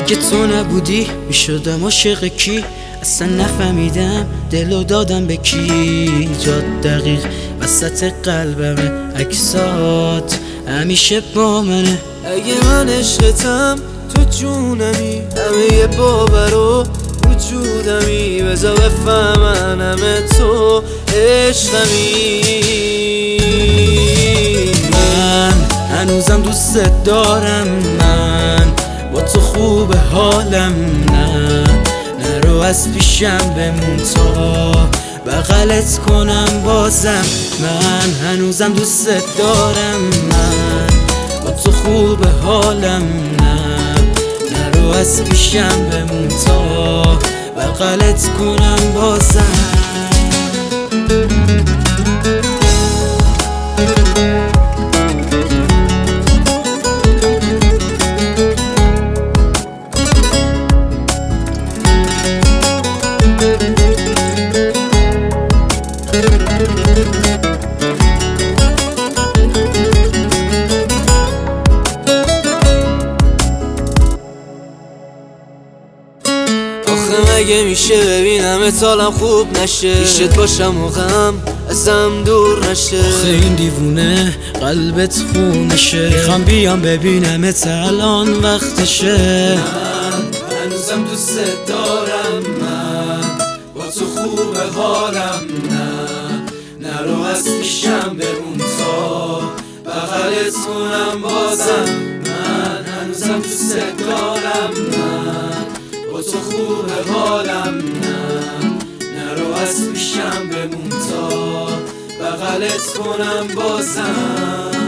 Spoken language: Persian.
اگه تو نبودی میشدم عاشق کی؟ اصلا نفهمیدم دلو دادم به کی. جات دقیق وسط قلبمه، عکسات همیشه با منه. اگه من عشقتم تو جونمی، همه باور و وجودمی، بذار بفهمن همه تو عشقمی. من هنوزم دوست دارم، من با تو خوب حالم. نه نرو از پیشم بمون تا بغلت کنم بازم. من هنوزم دوست دارم، من با تو خوب حالم. نه نرو از پیشم بمون تا بغلت کنم بازم. آخه مگه میشه ببینم حالم خوب نشه، پیشت باشم و غم ازم دور نشه. آخه این دیوونه قلبت خونشه، میخوام بیام ببینمت الان وقتشه. من هنوزم دوست دارم، من با تو خوب حالم. نه نرو از پیشم بمون تا بغلت کنم بازم. من هنوزم دوست دارم، من با تو خوب حالم. نه نرو از پیشم بمون تا بغلت کنم بازم.